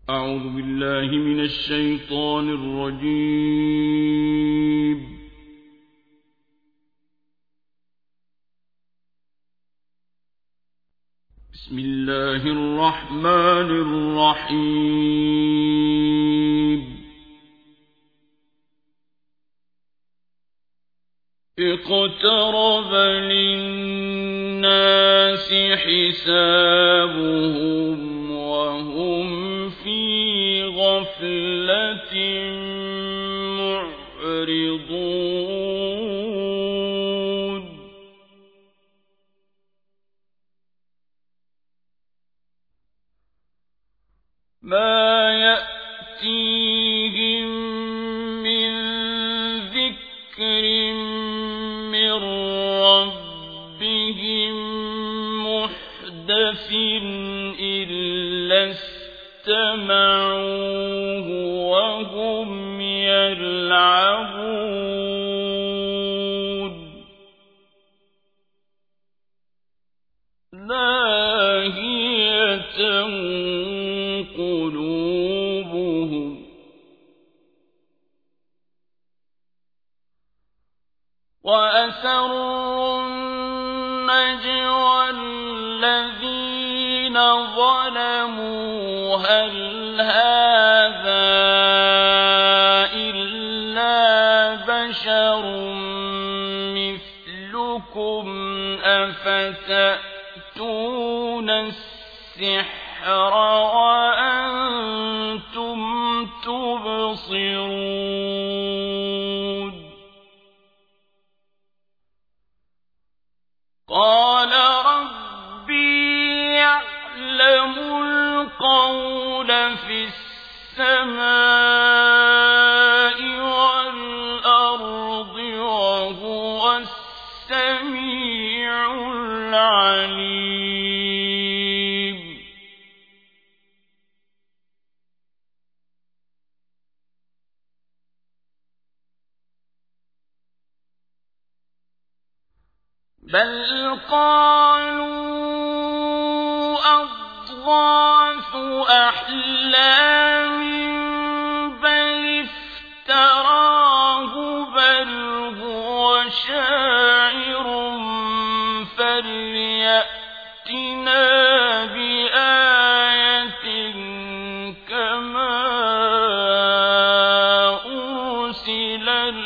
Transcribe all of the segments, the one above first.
أعوذ بالله من الشيطان الرجيم. بسم الله الرحمن الرحيم. اقترب للناس حسابهم وهم في غفلة معرضون. ما يأتيهم من ذكر من ربهم محدث إلا استمعوه وهم يلعبون. لاهية قلوبهم وأسروا النجوى الذين ظلموا هل هذا إلا بشر مثلكم أفتأتون السحر وأنتم تبصرون. قال ربي يعلم القول في السماء والأرض وهو السميع العليم. بل قالوا أضغاث أحلام بل افتراه بل هو شاعر فليأتنا بآية كما أرسل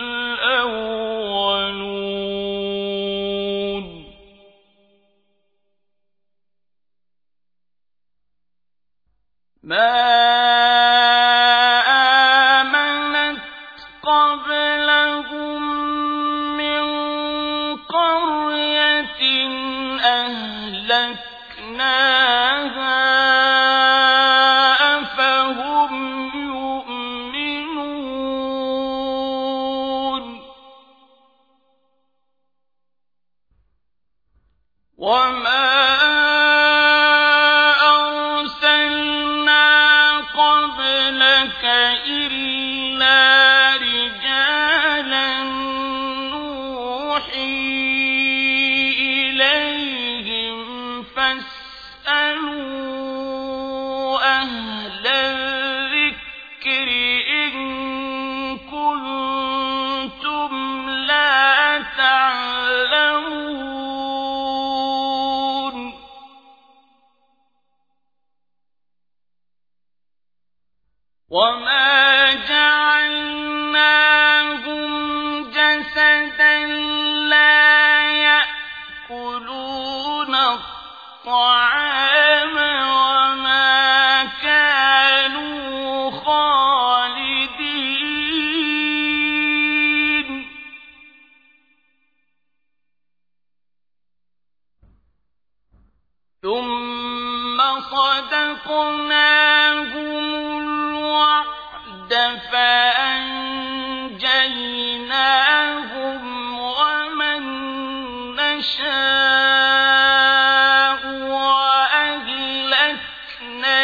الأولون. ما آمنت قبلهم من قرية أهلكناها أفهم يؤمنون. وما قبلك إلا رجالا نوحي إليهم فاسألوا أهل الذكر إن كنتم لا تعلمون. وما جعلناهم جسدا لا يأكلون الطعام وما كانوا خالدين. ثم صدقناهم فأنجيناهم ومن نشاء وأهلكنا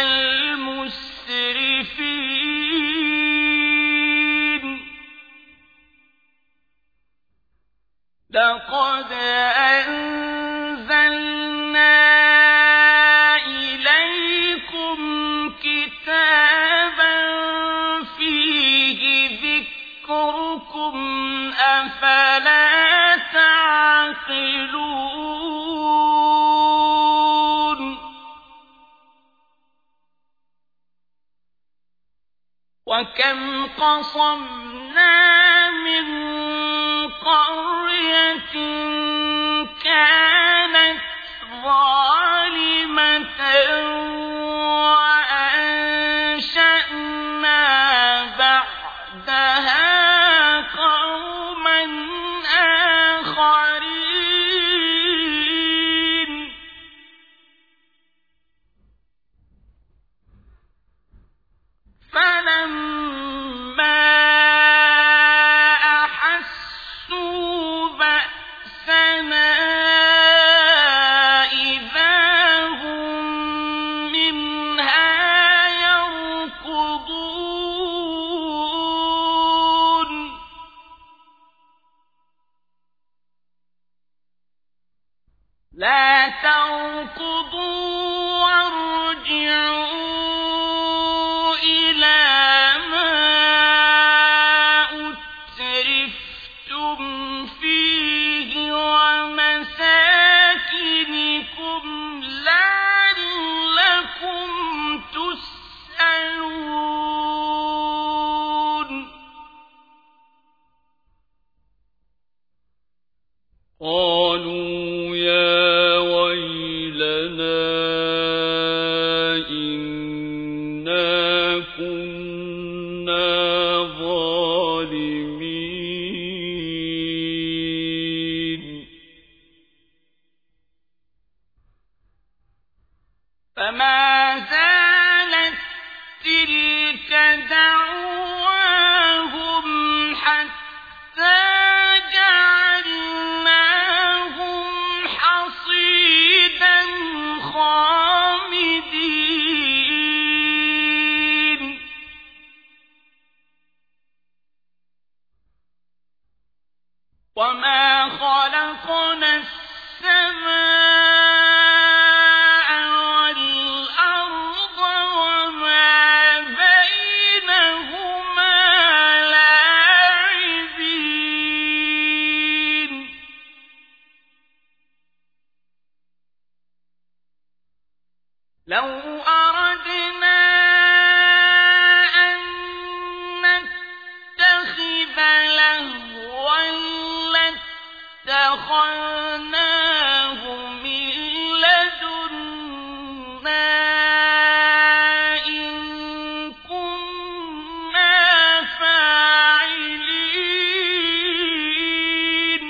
المسرفين. لقد أنزلنا إليكم كتابا يعقلون وكم قصمنا من قرية كانت ظالمة وأنشأنا بعدها قوما آخرين فلما أحسوا بأسنا إذا هم منها يركضون لا تركضوا وارجعوا إلى ما أترفتم فيه ومساكنكم لعلكم تسألون قالوا يا ويلنا إنا كنا ظالمين فما زالت تلك دعواهم حتى جعلناهم حصيدا خامدين وما خلقنا السماء والأرض وما بينهما لاعبين لو أردنا أن نتخذ لهوا لاتخذناه من لدنا إن كنا فاعلين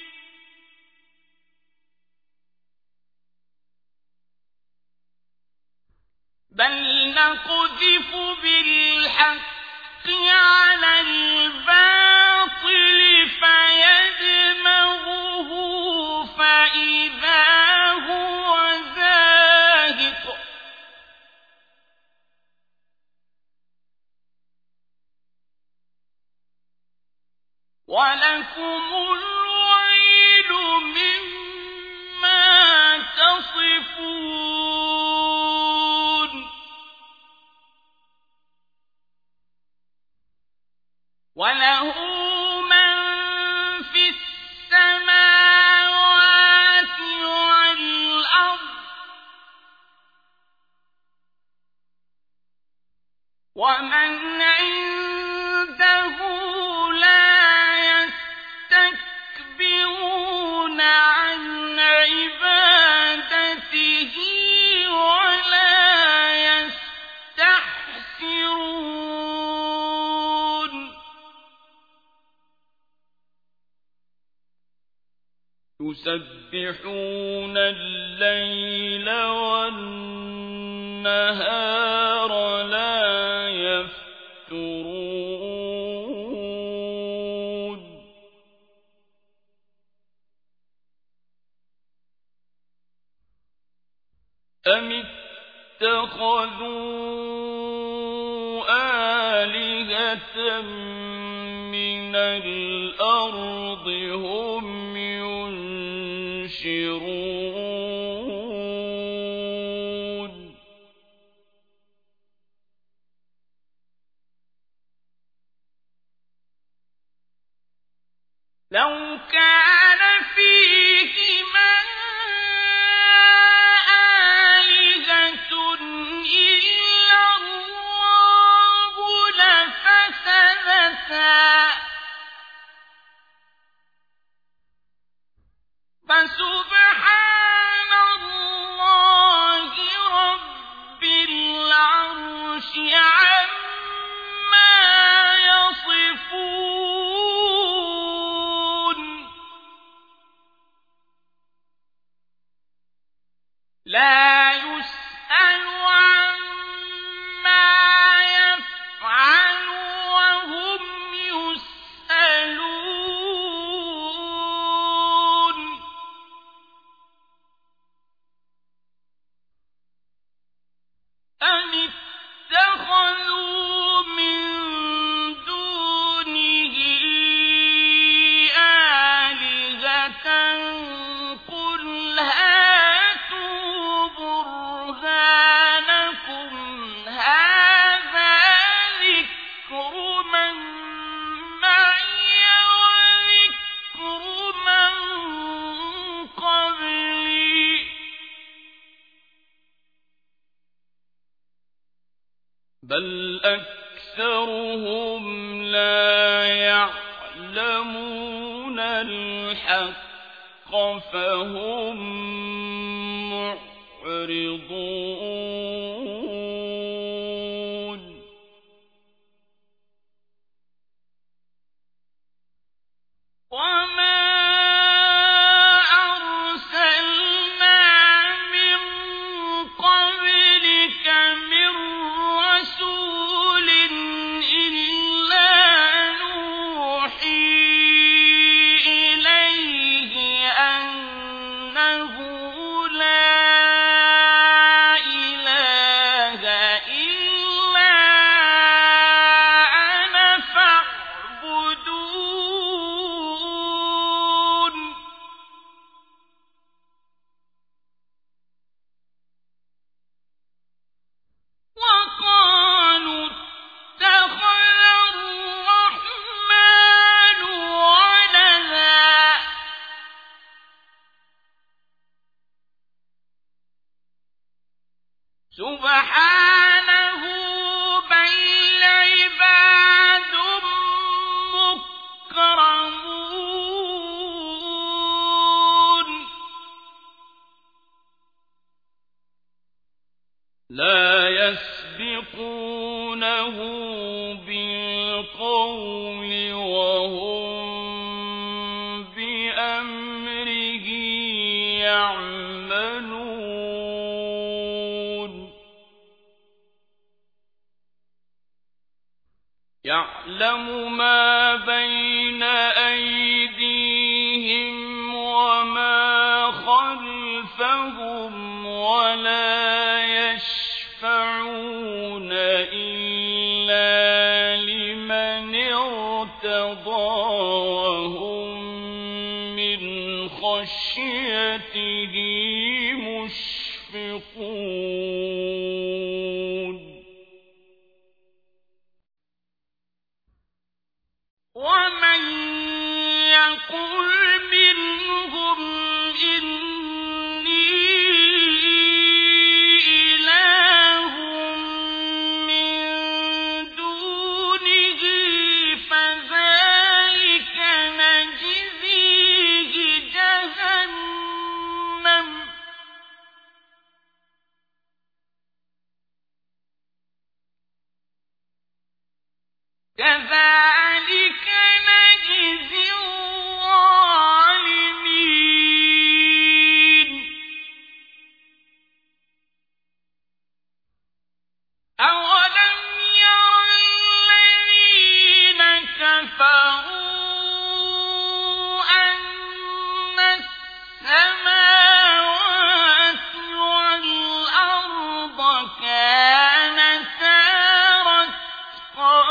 بل نقذف بالحق على الباطل فيدمغه فإذا هو زاهق ولكم الويل مما تصفون وله من في السماوات والأرض ومن عنده لا يستكبرون عن عبادته ولا يستحسرون يسبحون الليل والنهار لا يفترون أم اتخذوا آلهة من الأرض هم ينشرون لو كان فيهما لا يسأل عما يفعل وهم يسألون أم اتخذوا من دونه آلهة قل هاتوا برهانكم هذا ذكر من معي وذكر من قبلي بل أكثرهم لا يعلمون الحق فهم معرضون وما أرسلنا من قبلك من رسول إلا نوحي إليه أنه لا إله إلا أنا فاعبدون وقالوا اتخذ الرحمن ولدا سبحانه بل عباد مكرمون لا يسبقونه بالقول وهم بأمره يعملون يعلم ما بين أيديهم وما خلفهم ولا يشفعون إلا لمن ارتضى وهم من خشيته مشفقون ومن يقل منهم إني إله من دونه فذلك نجزيه جهنم كذلك نجزي الظالمين أولم ير الذين كفروا أن السماوات والأرض كانتا رتقا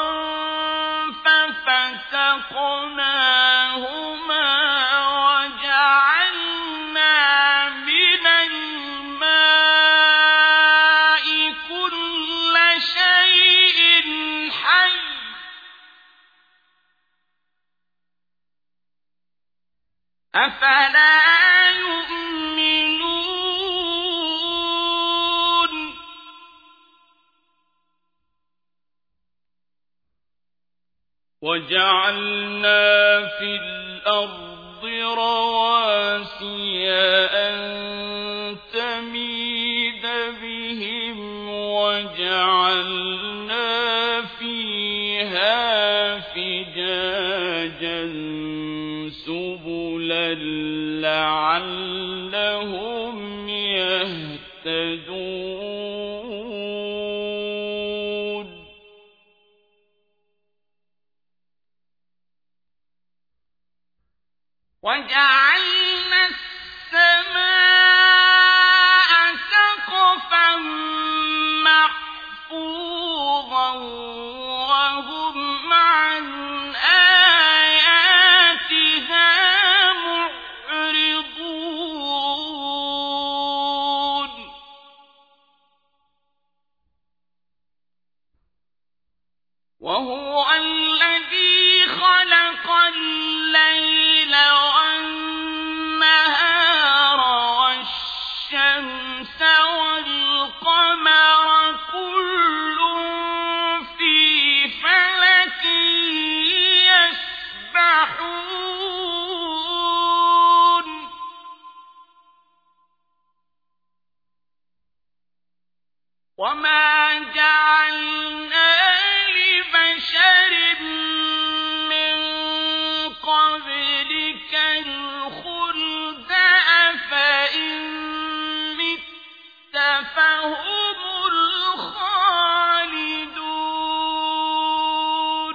ففتقناهما وجعلنا من الماء كل شيء حي أفلا يؤمنون وجعلنا في الأرض رواسي أن تميد بهم وجعلنا فيها فجاجا سبلا لعلهم يهتدون وجعلنا السماء سقفا محفوظا وهم عن آياتها معرضون وهو الذي خلق الليل والنهار والشمس والقمر كل في فلك يسبحون وما جعلنا لبشر من قبلك الخلد أفإن مت فهم الخالدون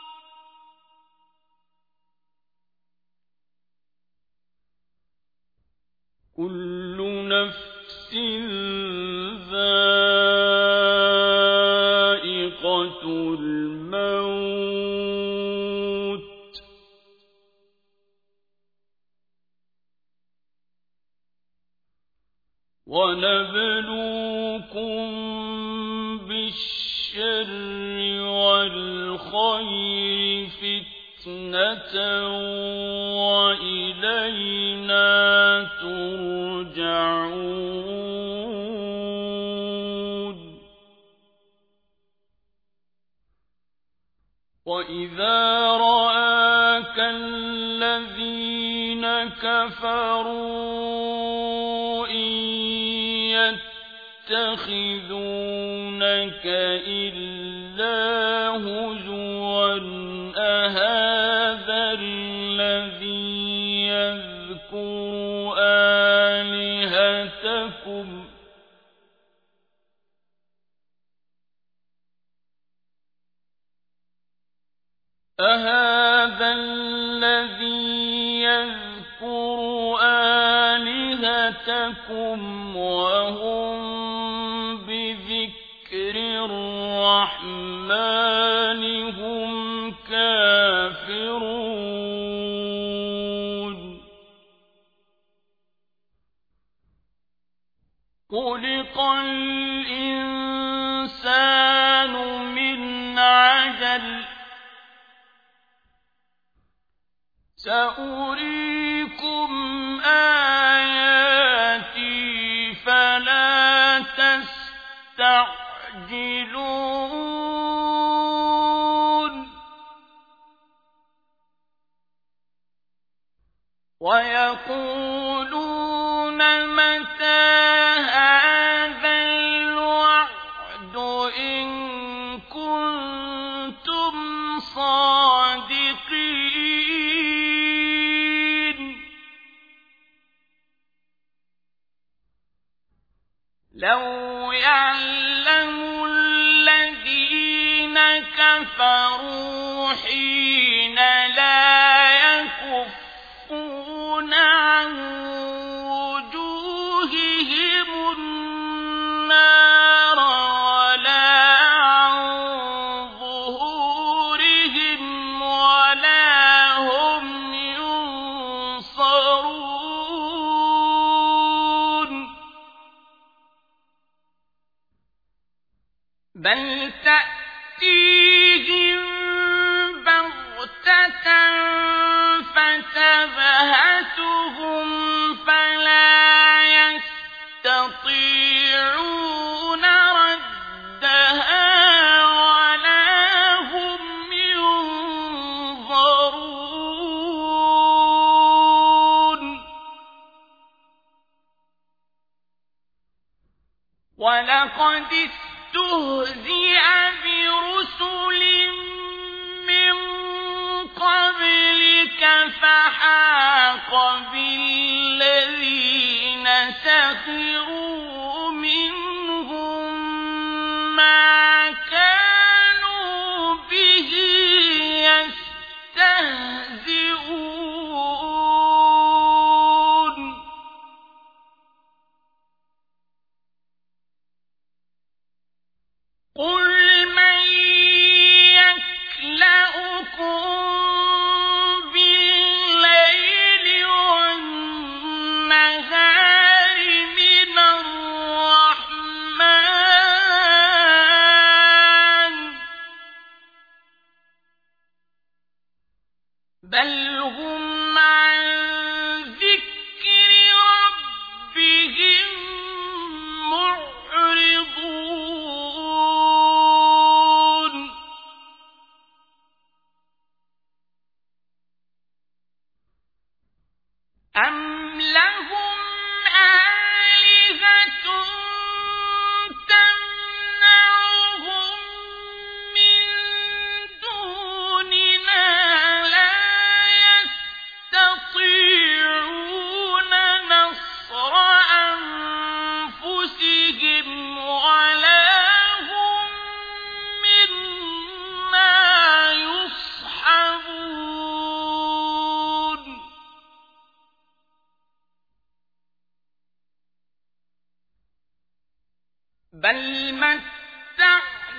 كل نفس ذائقة الموت ونبلوكم بالشر والخير فتنة وإلينا ترجعون وإذا رآك الذين كفروا إن يتخذونك إلا هزوا أهذا الذي يذكر آلهتكم أهذا الذي يذكر آلهتكم وهم بذكر الرحمن هم كافرون خلق الإنسان من عجل سأريكم آياتي فلا تستعجلون ويقولون متى هذا الوعد إن كنتم صادقين لو يعلم الذين كفروا حين لا يكفون عن وجوههم النار ولا عن ظهورهم ولا هم ينصرون بل تأتيهم بغتة فتبهتهم فلا يستطيعون ردها ولا هم ينظرون ولقد استهزئ برسل من قبلك فحاق بالذين سخروا منهم ما كانوا به يستهزئون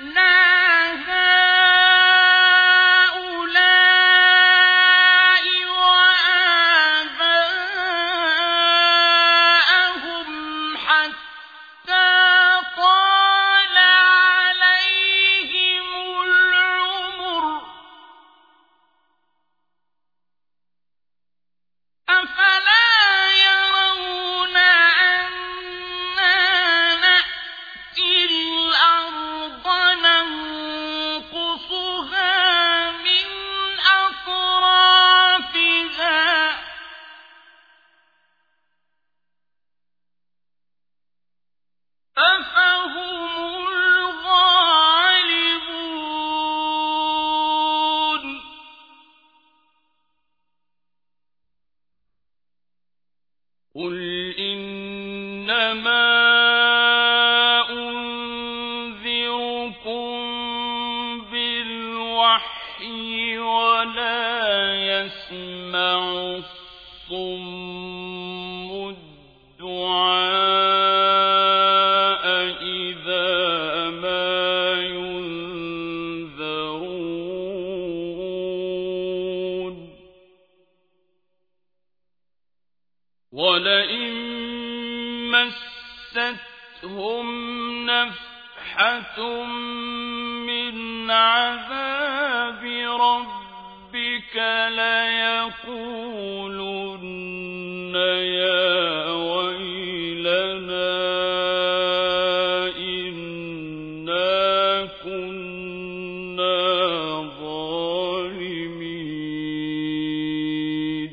قُلْ إِنَّمَا أُنذِرُكُم بِالْوَحْيِ وَلَا يَسْمَعُ الصُّمُّ الدُّعَاءَ إِذَا مَا يُنذَرُونَ وَلَئِن مَّسَّتْهُمْ نَفْحَةٌ مِّنْ عَذَابِ رَبِّكَ لَيَقُولُنَّ يَا وَيْلَنَا إِنَّا كُنَّا ظَالِمِينَ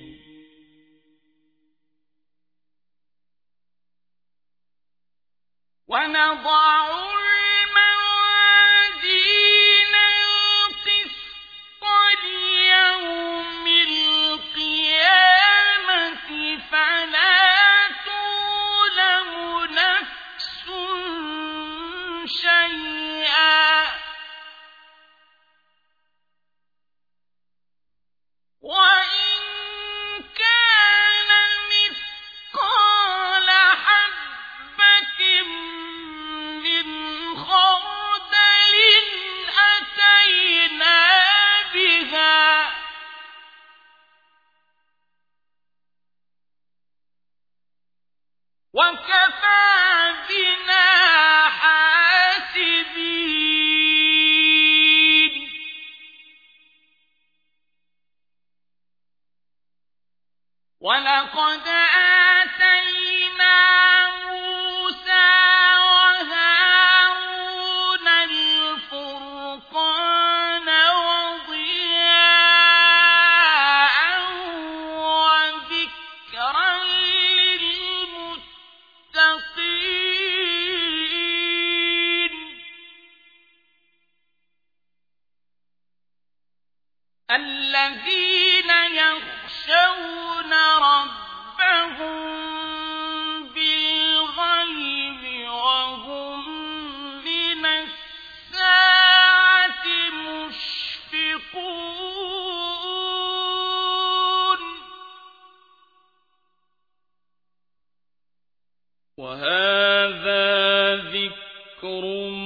وَنَضَعُ الْمَوَازِينَ الْقِسْطَ لِيَوْمِ الْقِيَامَةِ فَلَا تُظْلَمُ نَفْسٌ شَيْئًا وَإِن كَانَ مِثْقَالَ حَبَّةٍ مِّنْ خَرْدَلٍ أَتَيْنَا بِهَا وَكَفَىٰ بِنَا حَاسِبِينَ وَلَقَدْ آتَيْنَا مُوسَىٰ وَهَارُونَ الْفُرْقَانَ وَضِيَاءً وَذِكْرًا لِّلْمُتَّقِينَ الَّذِينَ يَخْشَوْنَ رَبَّهُم بِالْغَيْبِ وَهُم مِّنَ السَّاعَةِ مُشْفِقُونَ وَهَٰذَا ذِكْرٌ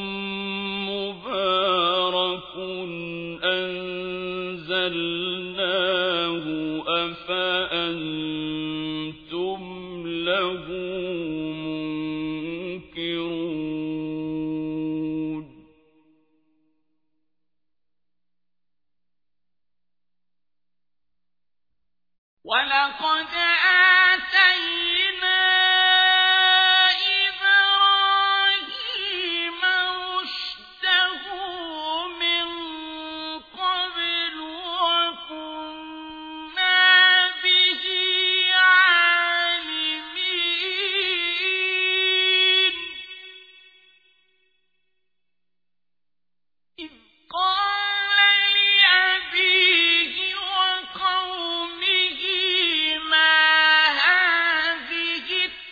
مُّبَارَكٌ أَنزَلْنَاهُ أَفَأَنتُمْ لَهُ مُنكِرُونَ وَلَقَدْ آتَيْنَا إِبْرَاهِيمَ رُشْدَهُ مِن قَبْلُ وَكُنَّا بِهِ عَالِمِينَ إِذْ قَالَ لِأَبِيهِ وَقَوْمِهِ مَا هَٰذِهِ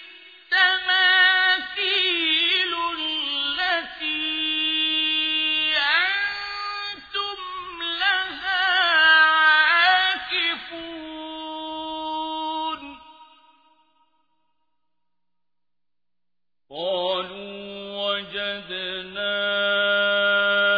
التَّمَاثِيلُ الَّتِي أَنتُمْ لَهَا عَاكِفُونَ قَالُوا وَجَدْنَا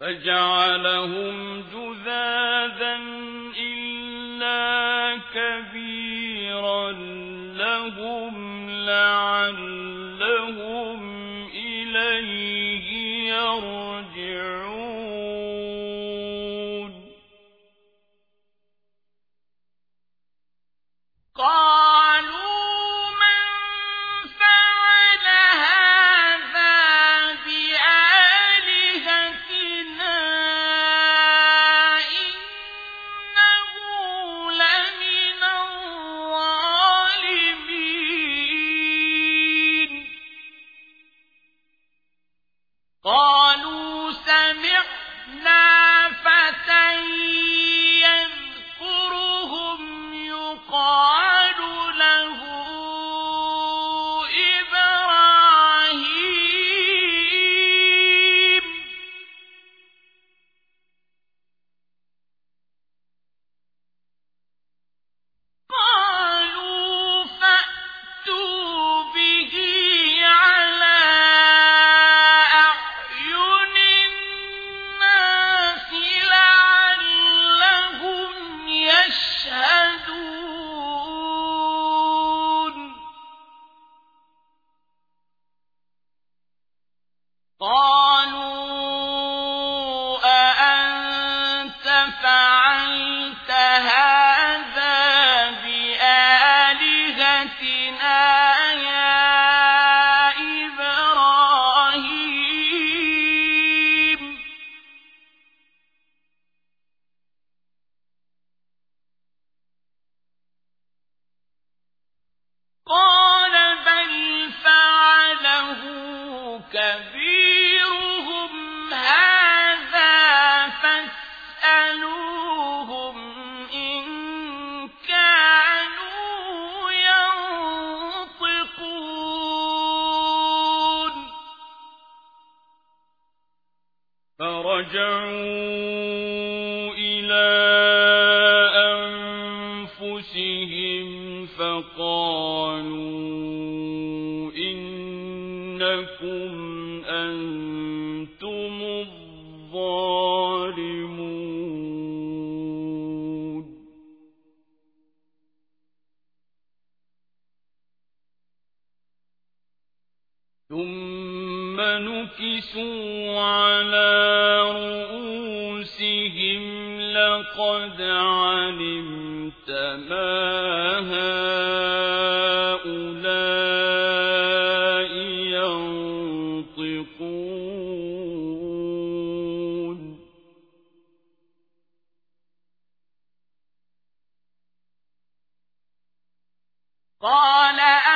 فجعلهم جذاذا إلا كبيرا لهم لعلهم إليه يرجعون قالوا من فعل هذا بآلهتنا إنه لمن الظالمين قالوا سمعنا فتى يذكرهم يقال له إبراهيم قالوا فأتوا به على أعين الناس لعلهم يشهدون قالوا أأنت فعلت هذا بآلهتنا يا إبراهيم قال بل فعله كبيرهم هذا فاسألوهم إن كانوا ينطقون فرجعوا إلى أنفسهم فقالوا إنكم أنتم الظالمون ثم نكسوا على رؤوسهم لقد علمت ما هؤلاء ينطقون قال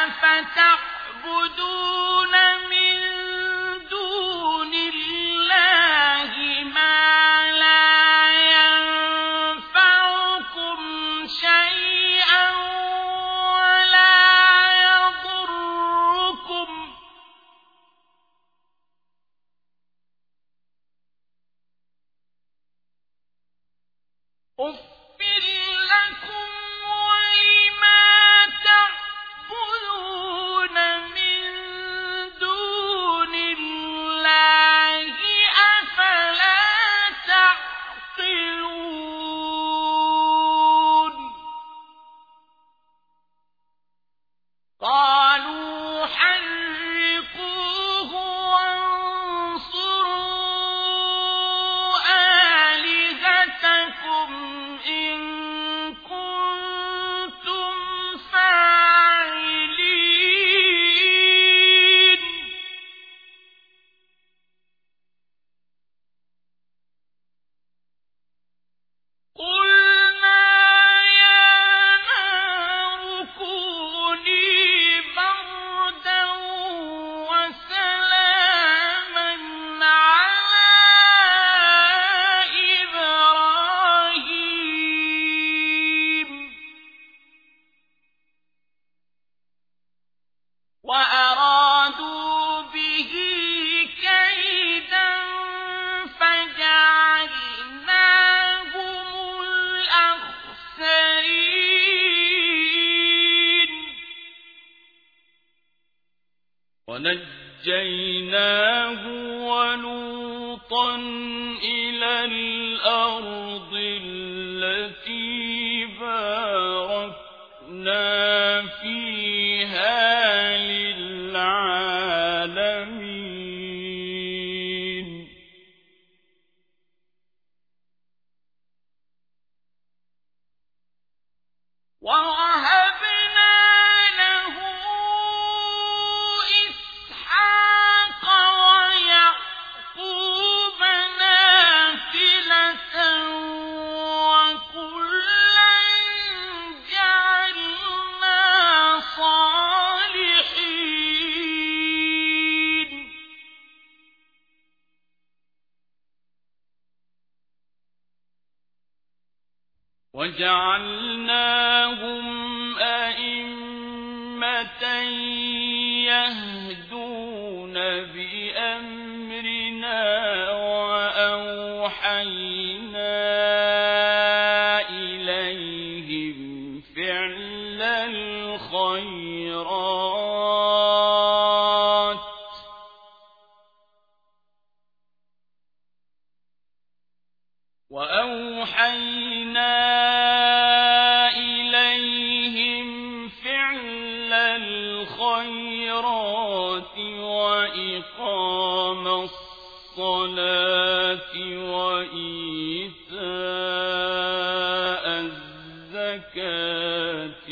أفتعبدون من دون الله ما لا ينفعكم شيئا ولا يضركم أُفٍّ لكم ولما تعبدون من دون الله أفلا تعقلون قالوا حرقوه وانصروا آلهتكم إن كنتم فاعلين قلنا يا نار كوني بردا وسلاما على إبراهيم وأرادوا به كيدا فجعلناهم الأخسرين ونجيناه ولوطا لوطا إلى الأرض التي باركنا فيها للعالمين ووهبنا له إسحاق ويعقوب نافلة وكلا جعلنا صالحين وجعلناهم أئمة يهدون بأمرنا وأوحينا إليهم فعل الخيرات وإقام الصلاة وإيتاء الزكاة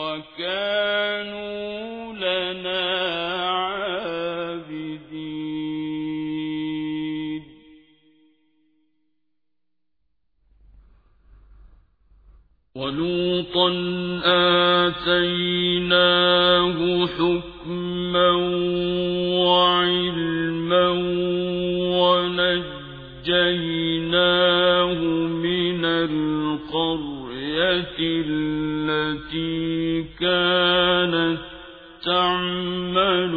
وكانوا لنا عابدين ولوطا آتيناه حكما وعلما ونجيناه من القرية التي كانت تعمل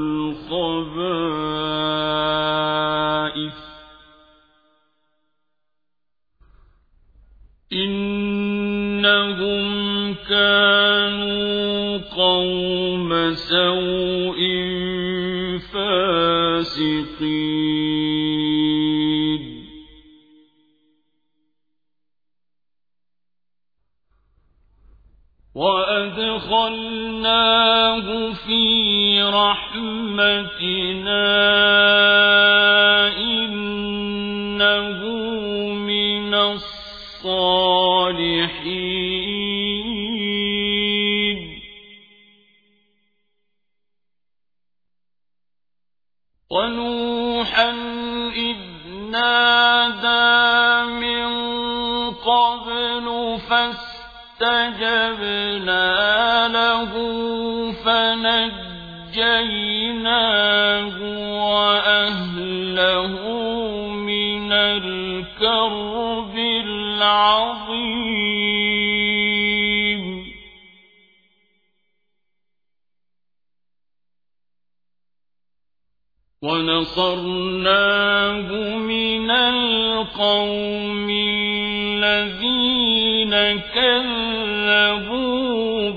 الخبائث إنهم كانوا قوم سوء فاسقين وأدخلناه في رحمتنا إنه من الصالحين ونوحا إذ نادى من قبل فاستجبنا له فنجيناه وأهله من الكرب العظيم ونصرناه من القوم الذين كذبوا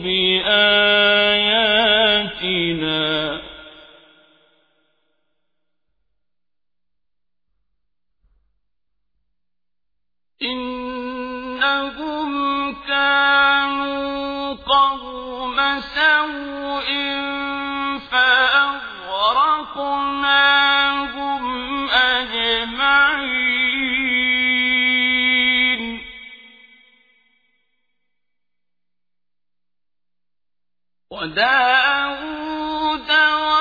بآياتنا إنهم كانوا قوم سوء فأغرقناهم أجمعين وداود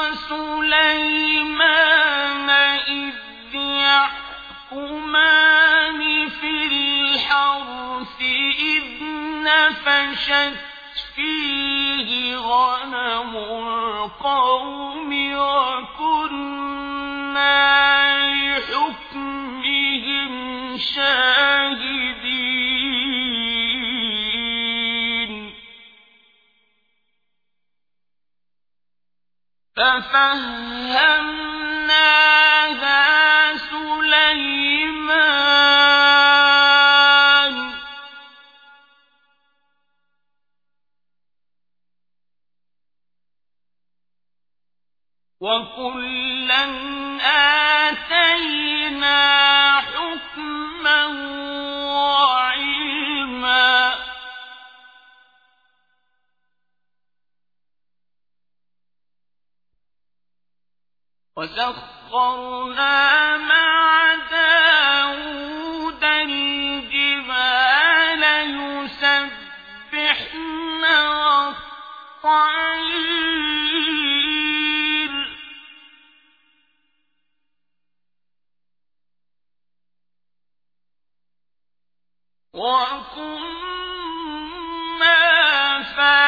وسليمان إذ يحكمان في الحرث إذ نفشت فيه غنم القوم وكنا لحكمهم شاهدين ففهمناها سليمان وكلا آتينا وحكما وعلما وسخرنا مع داود الجبال يسبحن والطير وكنا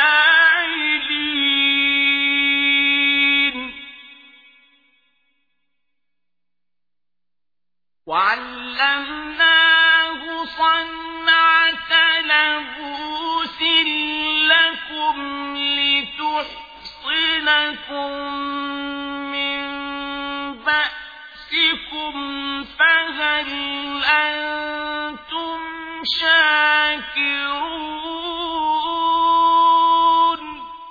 فاعلين وعلمناه صنعة لبوس لكم لتحصنكم من بأسكم فهل أنتم شاكرون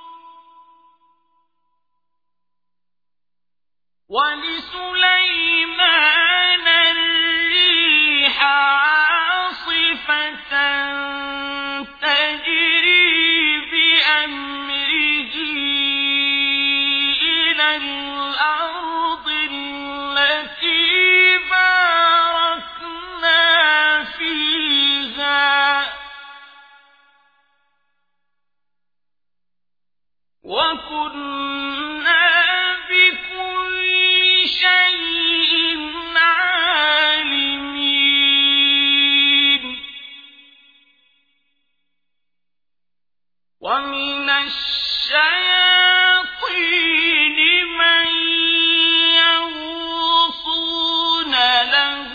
ولسليمان الريح عاصفة تجري بأمره إلى الأرض التي باركنا فيها وكنا بكل شيء عالمين ومن الشياطين من يغوصون له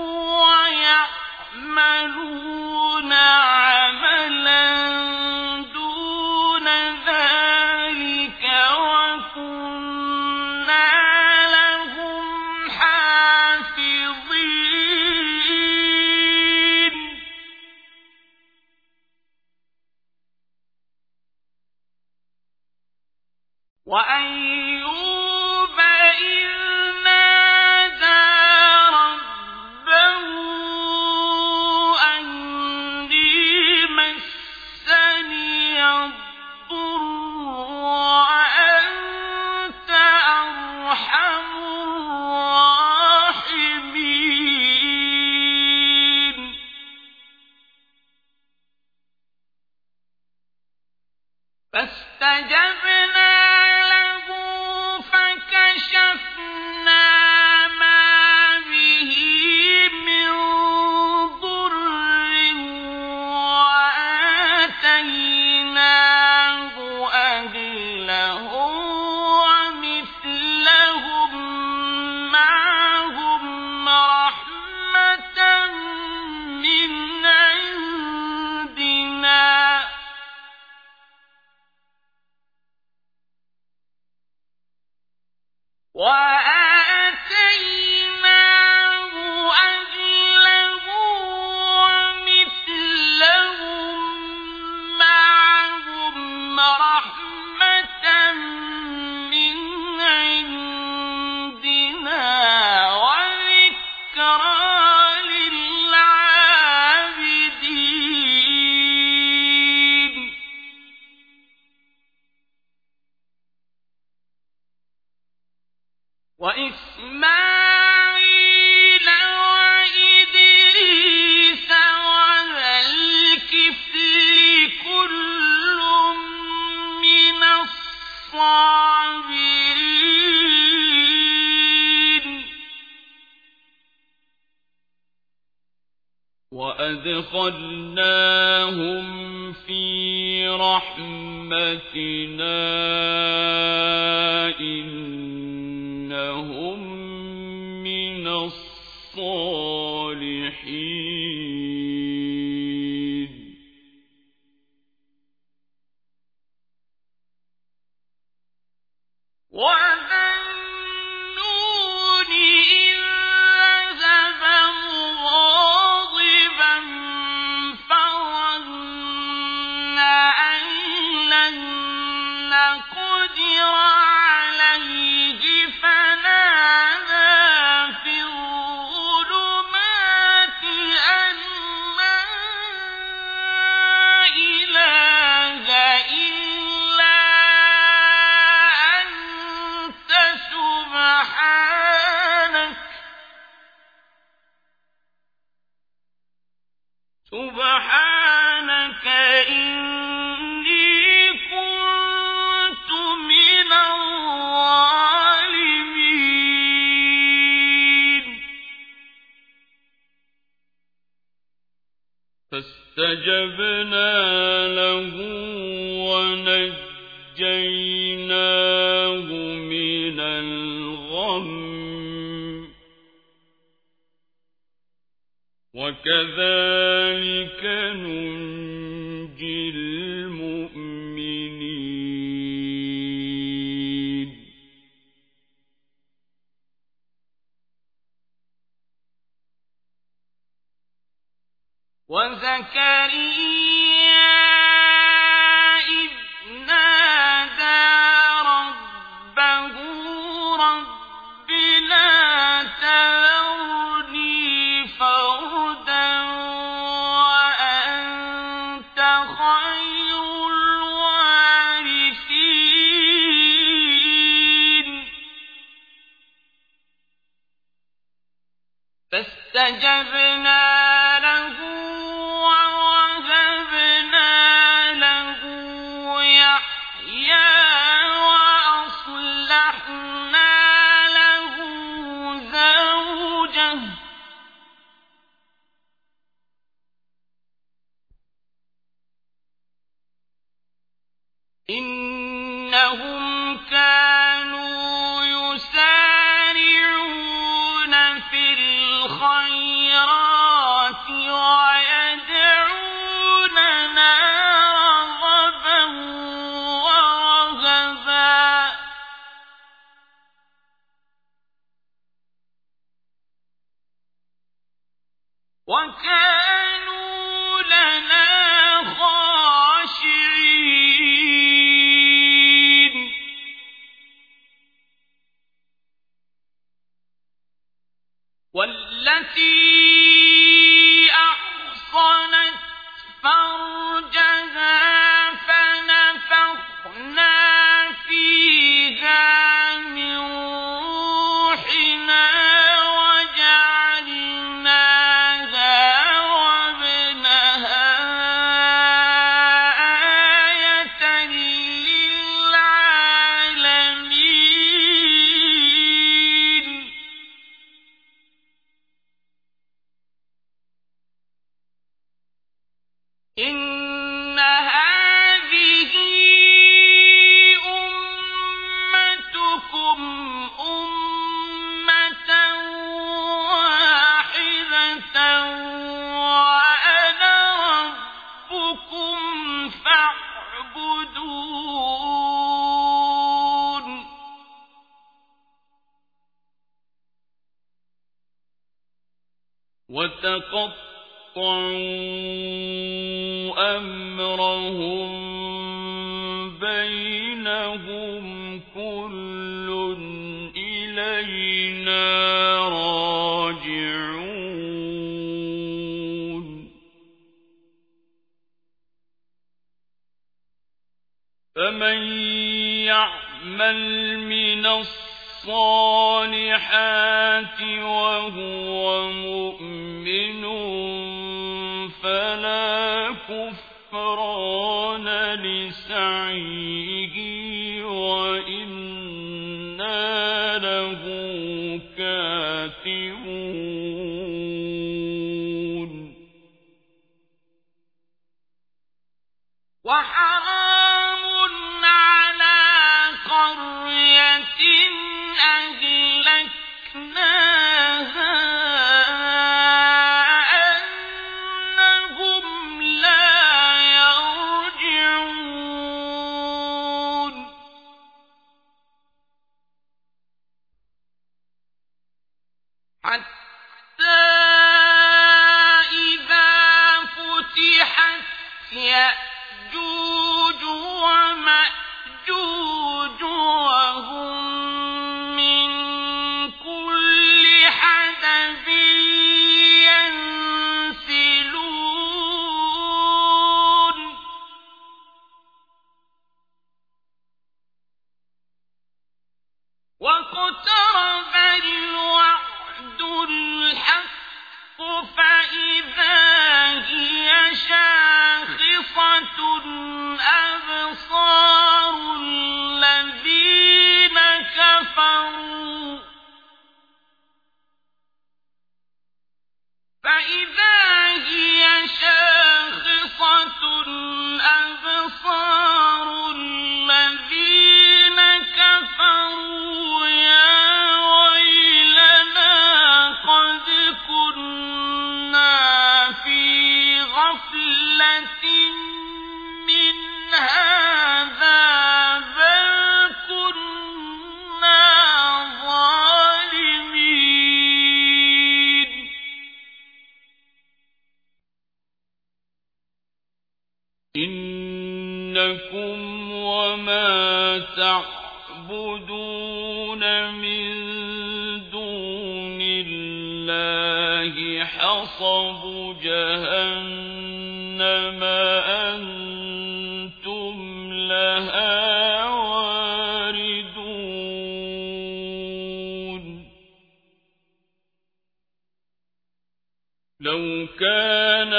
ويعملون عملا دون ذلك وكنا لهم حافظين وأيوب إذ نادى ربه أني مسني الضر وأنت أرحم الراحمين فاستجبنا له فكشفنا ما به من ضر وآتيناه أهله ومثلهم معهم رحمة من عندنا وآتيناه أهله ومثلهم معهم رحمة من عندنا وذكرى للعابدين وإسماعيل وإدريس وذا الكفل كل من الصابرين وأدخلناهم في رحمتنا إنهم من الصالحين وذا النون إذ ذهب مغاضبا فظن أن لن نقدر عليه فنادى في الظلمات سبحانك إني كنت من الظالمين فاستجبنا له ونجيناه من الغم وكذلك ننجي المؤمنين وزكريا إذ نادى ربه رب لا تذرني فردا وأنت خير الوارثين فاستجبنا له ووهبنا له يحيى وأصلحنا له زوجه إنهم كانوا يسارعون في الخيرات ويدعوننا رغبا ورهبا وكانوا لنا خاشعين والتي أحصنت فرجها فنفخنا فيها من روحنا وجعلناها وابنها آية للعالمين إن هذه أمتكم أمة واحدة وأنا ربكم فاعبدون وتقطعوا أمرهم بينهم كل إلينا راجعون فمن يعمل من الصالحات وهو مؤمن فلا كفران لسعيه وإنا له كاتبون وحرام على قرية أهلكناها أنهم لا يرجعون حتى إذا فتحت يأجوج ومأجوج وهم من كل حدب ينسلون واقترب الوعد الحق فإذا هي لكم وما تعبدون من دون الله حصب جهنم أنتم لها واردون لو كان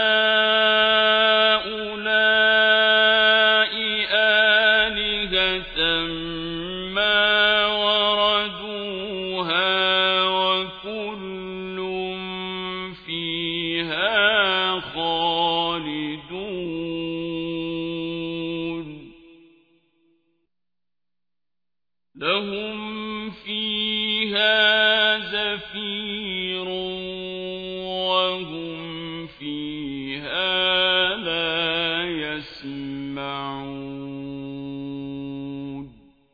هؤلاء آلهة ما وردوها وكل فيها خالدون لهم فيها زفير وهم فيها لا يسمعون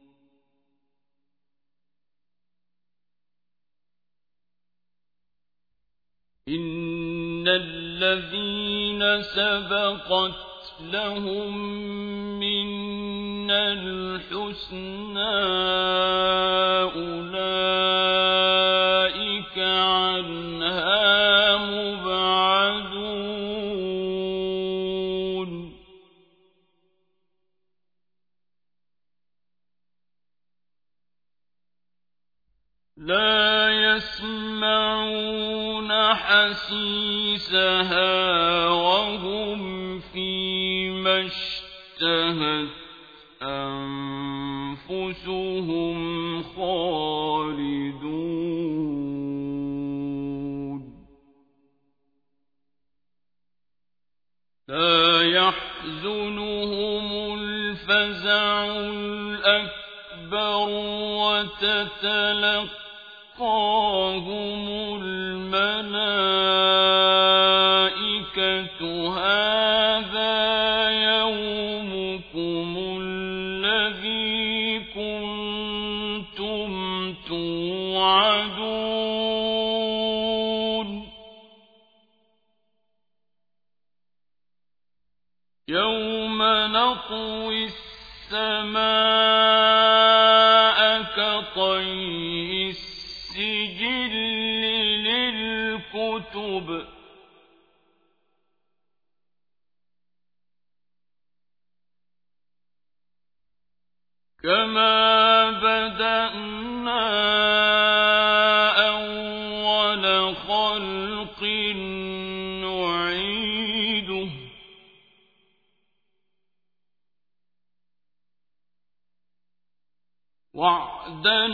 إن الذين سبقت لهم منا الحسنى أولئك عنها مبعدون لا يسمعون حسيسها وهم فيما اشتهت أنفسهم خالدون لا يحزنهم الفزع الأكبر وتتلقاهم الملائكة هذا يومكم الذي كنتم توعدون يوم نطوي السماء كطي السجل للكتب كما بدأنا أول خلق نعيده وعدا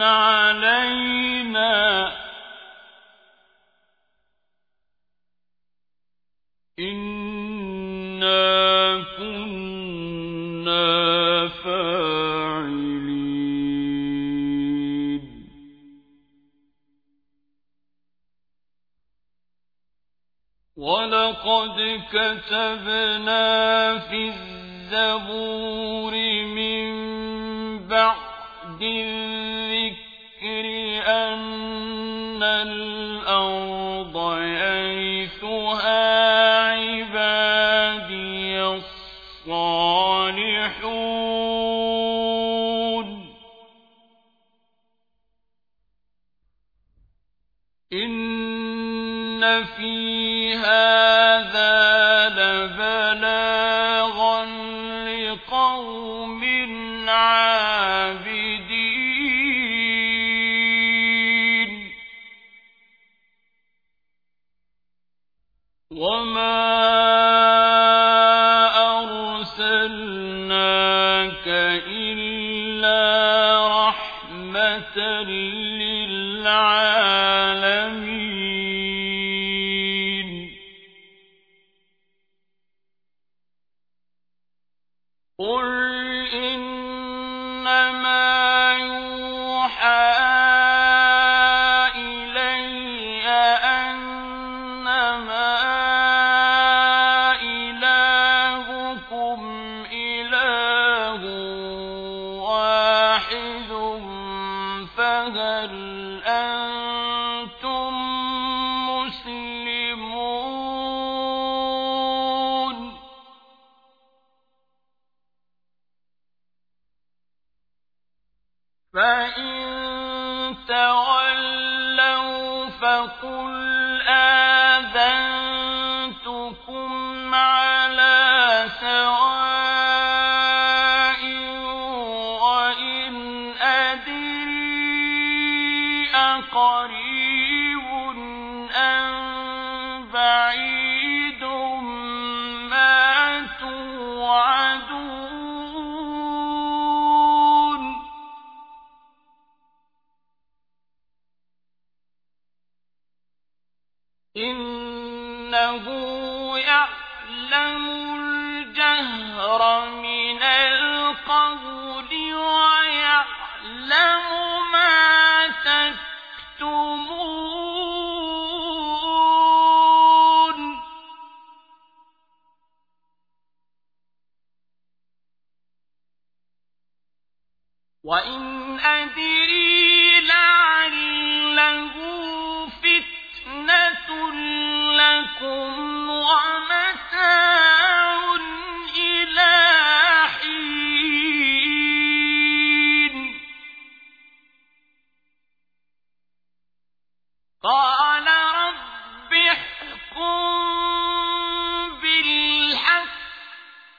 علينا إنا كنا فاعلين ولقد كتبنا في الزبور من بعد الذكر أن الأرض يرثها عبادي الصالحون إن في هذا لبلاغا لقوم عابدين وما أرسلناك إلا رحمة للعالمين قل إنما يوحى إلي أنما إلهكم إله واحد فهل أنتم مسلمون تولوا فقل آذنتكم على سواء وإن أدري أقريب أم بعيد ما توعدون إنه يعلم الجهر من القول ويعلم ما تكتمون وإن أدري لعله فتنة لكم ومتاع إلى حين قال رب احكم بالحق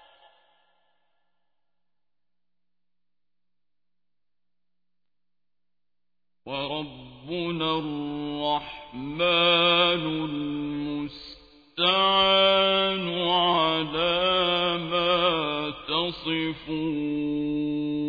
وربنا الرحمن المستعان على ما تصفون